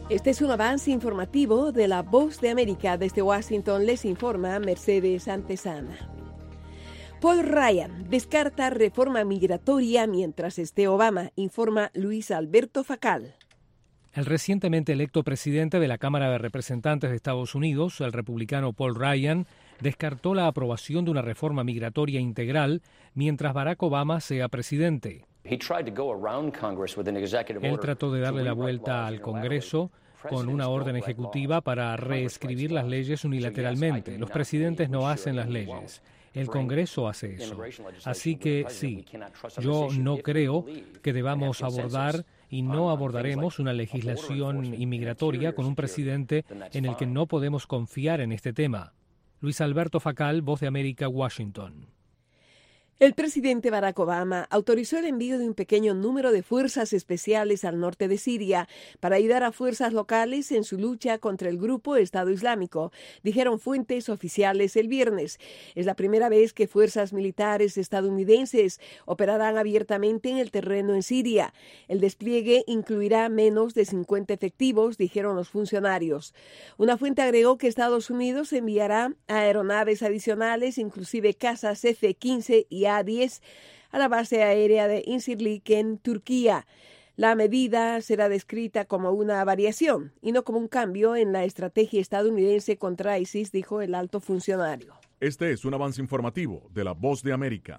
Este es un avance informativo de La Voz de América. Desde Washington les informa Mercedes Antesana. Paul Ryan descarta reforma migratoria mientras esté Obama, informa Luis Alberto Facal. El recientemente electo presidente de la Cámara de Representantes de Estados Unidos, el republicano Paul Ryan, descartó la aprobación de una reforma migratoria integral mientras Barack Obama sea presidente. Él trató de darle la vuelta al Congreso con una orden ejecutiva para reescribir las leyes unilateralmente. Los presidentes no hacen las leyes. El Congreso hace eso. Así que sí, yo no creo que debamos abordar y no abordaremos una legislación inmigratoria con un presidente en el que no podemos confiar en este tema. Luis Alberto Facal, Voz de América, Washington. El presidente Barack Obama autorizó el envío de un pequeño número de fuerzas especiales al norte de Siria para ayudar a fuerzas locales en su lucha contra el grupo Estado Islámico, dijeron fuentes oficiales el viernes. Es la primera vez que fuerzas militares estadounidenses operarán abiertamente en el terreno en Siria. El despliegue incluirá menos de 50 efectivos, dijeron los funcionarios. Una fuente agregó que Estados Unidos enviará aeronaves adicionales, inclusive cazas F-15 y A-10 a la base aérea de Incirlik en Turquía. La medida será descrita como una variación y no como un cambio en la estrategia estadounidense contra ISIS, dijo el alto funcionario. Este es un avance informativo de La Voz de América.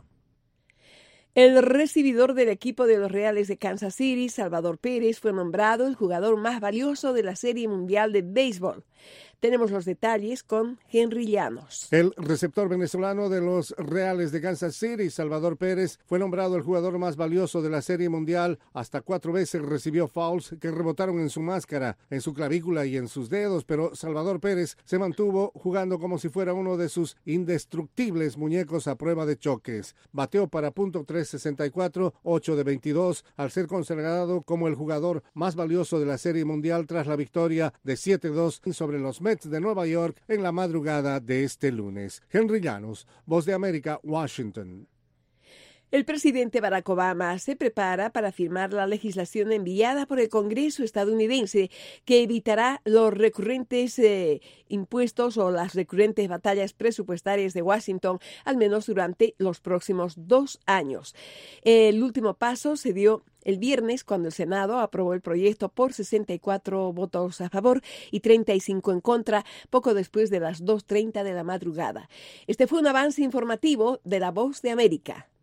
El recibidor del equipo de los Reales de Kansas City, Salvador Pérez, fue nombrado el jugador más valioso de la Serie Mundial de Béisbol. Tenemos los detalles con Henry Llanos. El receptor venezolano de los Reales de Kansas City, Salvador Pérez, fue nombrado el jugador más valioso de la Serie Mundial. Hasta 4 veces recibió fouls que rebotaron en su máscara, en su clavícula y en sus dedos, pero Salvador Pérez se mantuvo jugando como si fuera uno de sus indestructibles muñecos a prueba de choques. Bateó para .364, 8 de 22, al ser consagrado como el jugador más valioso de la Serie Mundial tras la victoria de 7-2 sobre los Mets de Nueva York en la madrugada de este lunes. Henry Llanos, Voz de América, Washington. El presidente Barack Obama se prepara para firmar la legislación enviada por el Congreso estadounidense que evitará los recurrentes impuestos o las recurrentes batallas presupuestarias de Washington, al menos durante los próximos 2 años. El último paso se dio el viernes, cuando el Senado aprobó el proyecto por 64 votos a favor y 35 en contra, poco después de las 2:30 de la madrugada. Este fue un avance informativo de La Voz de América.